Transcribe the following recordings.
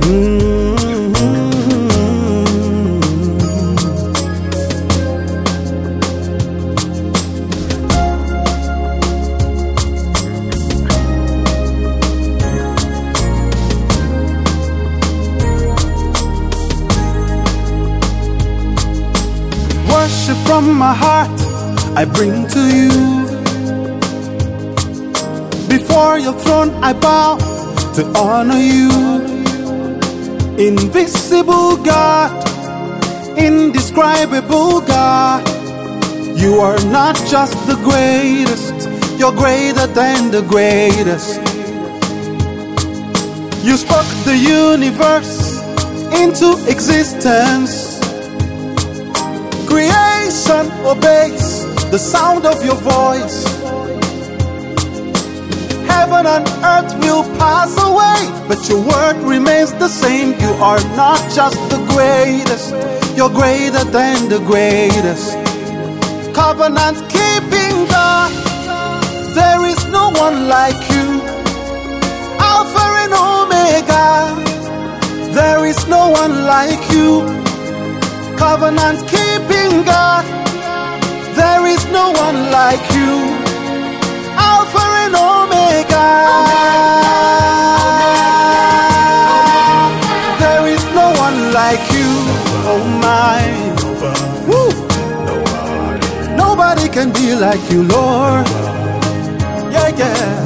Worship from my heart I bring to you. Before your throne I bow to honor you. Invisible God, indescribable God, you are not just the greatest, you're greater than the greatest. You spoke the universe into existence. Creation obeys the sound of your voice. Heaven and earth will pass away, but your word remains the same. You are not just the greatest, you're greater than the greatest. Covenant keeping God, there is no one like you. Alpha and Omega, there is no one like you. Covenant keeping God, there is no one like you. Alpha and Omega, there is no one like you. Oh my, woo. Nobody can be like you, Lord. Yeah, yeah.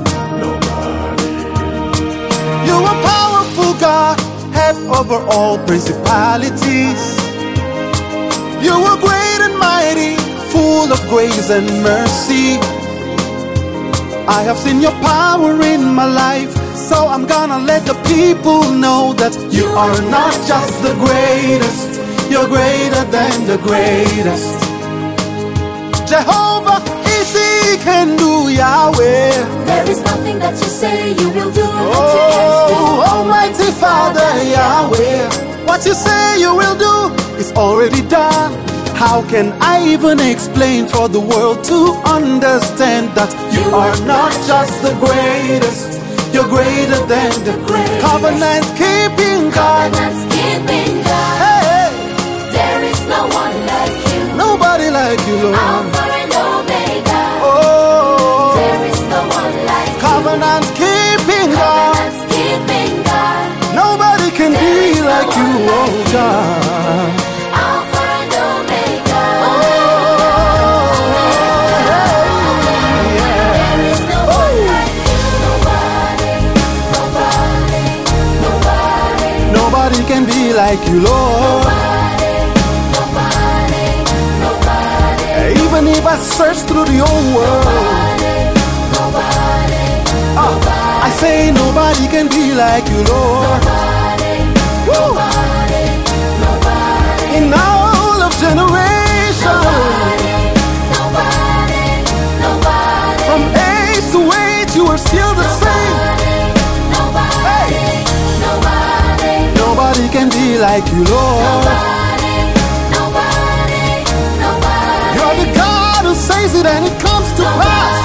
You are powerful God, head over all principalities. You are great and mighty, full of grace and mercy. I have seen your power in my life, so I'm gonna let the people know that you are not just the greatest, you're greater than the greatest. Jehovah Nissi can do, Yahweh. There is nothing that you say you will do that you can't do. Almighty Father, Yahweh, what you say you will do is already done. How can I even explain for the world to understand that you are not just the greatest, you're greater than the greatest. Covenant keeping God, hey, there is no one like you. Nobody like you, Lord. Alpha and Omega, oh, there is no one like you. Covenant keeping God, nobody can be like you, oh God. Nobody can be like you, Lord. Nobody. Even if I search through the whole world, I say nobody can be like you, Lord. In all of generations, from age to age, you are still the same. Nobody can be like you, Lord. You're the God who says it and it comes to pass.